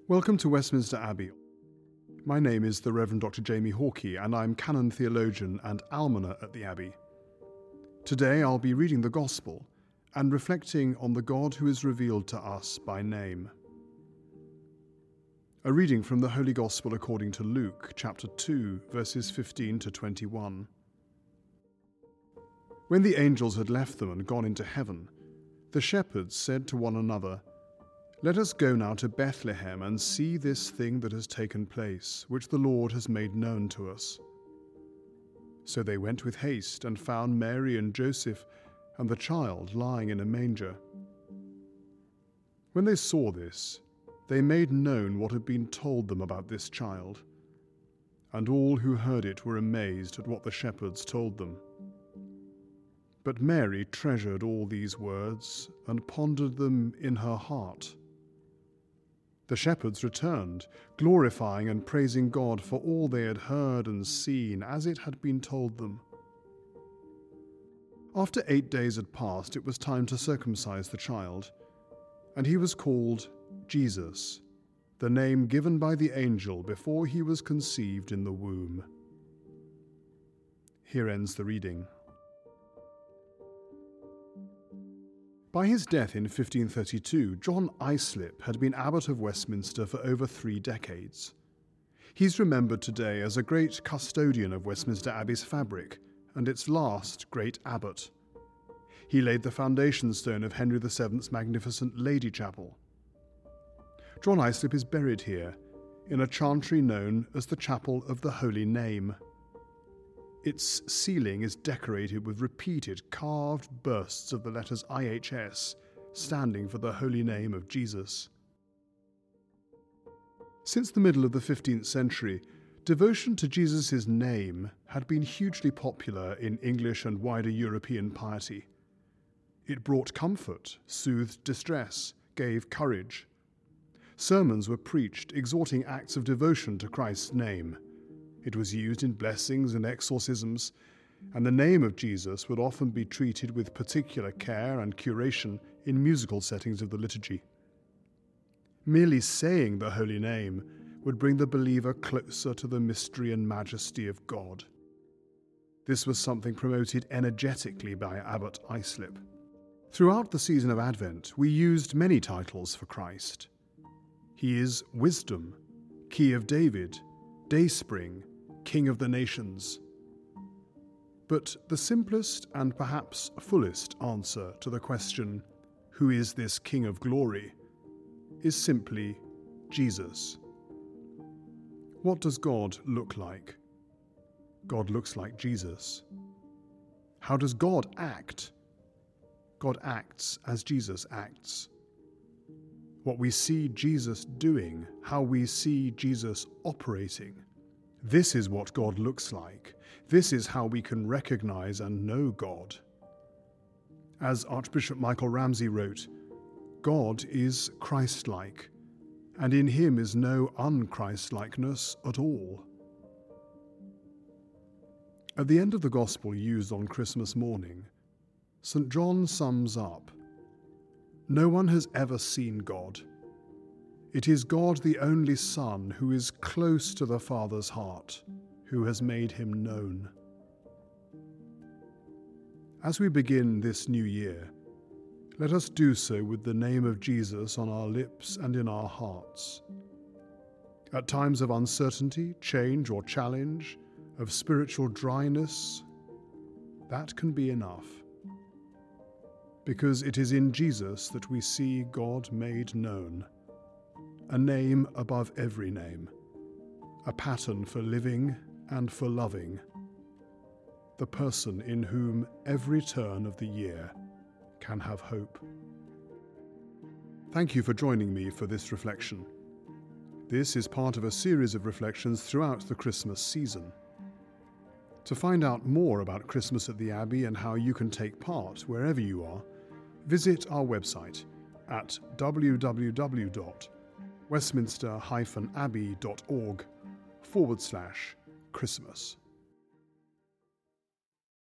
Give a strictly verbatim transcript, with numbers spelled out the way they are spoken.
Welcome to Westminster Abbey. My name is the Reverend Doctor Jamie Hawkey, and I'm Canon Theologian and Almoner at the Abbey. Today I'll be reading the Gospel and reflecting on the God who is revealed to us by name. A reading from the Holy Gospel according to Luke, chapter two, verses fifteen to twenty-one. When the angels had left them and gone into heaven, the shepherds said to one another, "Let us go now to Bethlehem and see this thing that has taken place, which the Lord has made known to us." So they went with haste and found Mary and Joseph and the child lying in a manger. When they saw this, they made known what had been told them about this child, and all who heard it were amazed at what the shepherds told them. But Mary treasured all these words and pondered them in her heart. The shepherds returned, glorifying and praising God for all they had heard and seen as it had been told them. After eight days had passed, it was time to circumcise the child, and he was called Jesus, the name given by the angel before he was conceived in the womb. Here ends the reading. By his death in fifteen thirty-two, John Islip had been Abbot of Westminster for over three decades. He's remembered today as a great custodian of Westminster Abbey's fabric and its last great abbot. He laid the foundation stone of Henry the seventh's magnificent Lady Chapel. John Islip is buried here, in a chantry known as the Chapel of the Holy Name. Its ceiling is decorated with repeated carved bursts of the letters I H S, standing for the Holy Name of Jesus. Since the middle of the fifteenth century, devotion to Jesus' name had been hugely popular in English and wider European piety. It brought comfort, soothed distress, gave courage. Sermons were preached exhorting acts of devotion to Christ's name. It was used in blessings and exorcisms, and the name of Jesus would often be treated with particular care and curation in musical settings of the liturgy. Merely saying the holy name would bring the believer closer to the mystery and majesty of God. This was something promoted energetically by Abbot Islip. Throughout the season of Advent, we used many titles for Christ. He is Wisdom, Key of David, Dayspring, King of the Nations. But the simplest and perhaps fullest answer to the question, who is this King of Glory, is simply Jesus. What does God look like? God looks like Jesus. How does God act? God acts as Jesus acts. What we see Jesus doing, how we see Jesus operating, this is what God looks like. This is how we can recognize and know God. As Archbishop Michael Ramsey wrote, God is Christ-like, and in him is no un-Christ-likeness at all. At the end of the Gospel used on Christmas morning, Saint John sums up, "No one has ever seen God. It is God the only Son who is close to the Father's heart, who has made him known." As we begin this new year, let us do so with the name of Jesus on our lips and in our hearts. At times of uncertainty, change or challenge, of spiritual dryness, that can be enough. Because it is in Jesus that we see God made known. A name above every name, a pattern for living and for loving, the person in whom every turn of the year can have hope. Thank you for joining me for this reflection. This is part of a series of reflections throughout the Christmas season. To find out more about Christmas at the Abbey and how you can take part wherever you are, visit our website at w w w dot westminster dash abbey dot org forward slash Christmas.